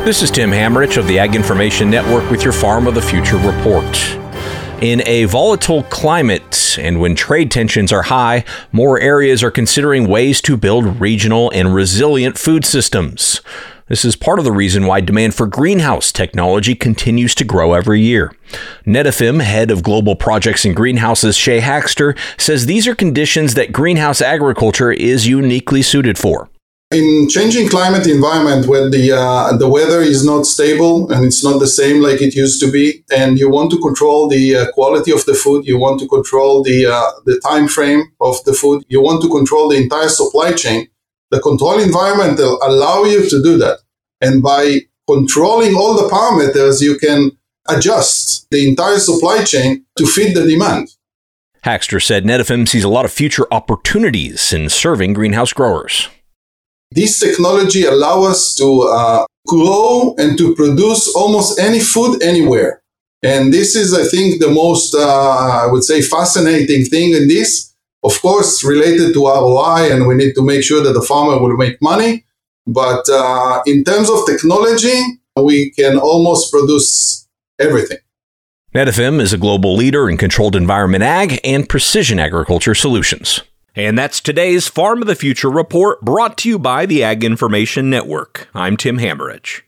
This is Tim Hammerich of the Ag Information Network with your Farm of the Future report. In a volatile climate and when trade tensions are high, more areas are considering ways to build regional and resilient food systems. This is part of the reason why demand for greenhouse technology continues to grow every year. Netafim head of global projects and greenhouses, Shay Hackster, says these are conditions that greenhouse agriculture is uniquely suited for. In changing climate environment where the weather is not stable and it's not the same like it used to be, and you want to control the quality of the food, you want to control the time frame of the food, you want to control the entire supply chain, the control environment will allow you to do that. And by controlling all the parameters, you can adjust the entire supply chain to fit the demand. Hackster said Netafim sees a lot of future opportunities in serving greenhouse growers. This technology allows us to grow and to produce almost any food anywhere. And this is, I think, the most, I would say, fascinating thing in this. Of course, related to ROI, and we need to make sure that the farmer will make money. But in terms of technology, we can almost produce everything. Netafim is a global leader in controlled environment ag and precision agriculture solutions. And that's today's Farm of the Future report, brought to you by the Ag Information Network. I'm Tim Hammerich.